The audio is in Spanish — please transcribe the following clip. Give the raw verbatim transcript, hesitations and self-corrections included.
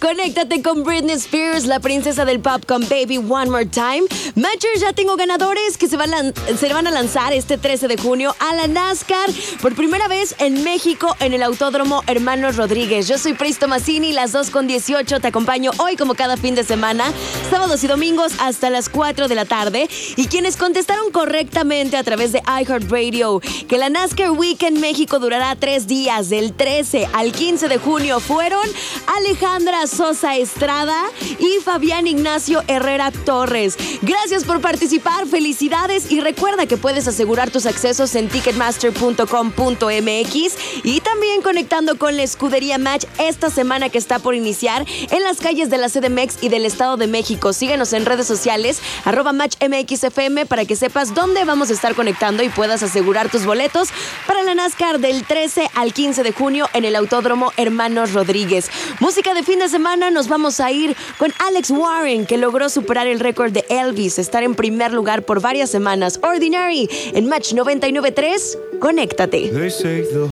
Conéctate con Britney Spears, la princesa del pop, con Baby One More Time. Matchers, ya tengo ganadores que se van, a, se van a lanzar este trece de junio a la NASCAR por primera vez en México en el Autódromo Hermanos Rodríguez. Yo soy Pristo Massini, las dos con dieciocho. Te acompaño hoy como cada fin de semana, sábados y domingos hasta las cuatro de la tarde. Y quienes contestaron correctamente a través de iHeartRadio que la NASCAR Week en México durará tres días, del trece al quince de junio, fueron Alejandra Sosa Estrada y Fabián Ignacio Herrera Torres. Gracias por participar, felicidades, y recuerda que puedes asegurar tus accesos en ticketmaster punto com punto m x y también conectando con la escudería Match esta semana que está por iniciar en las calles de la C D M X y del Estado de México. Síguenos en redes sociales, arroba Match M X F M, para que sepas dónde vamos a estar conectando y puedas asegurar tus boletos para la NASCAR del trece al quince de junio en el Autódromo Hermanos Rodríguez. Música de fin de semana, nos vamos a ir con Alex Warren, que logró superar el récord de Elvis, estar en primer lugar por varias semanas. Ordinary en Match noventa y nueve punto tres. Conéctate. They say the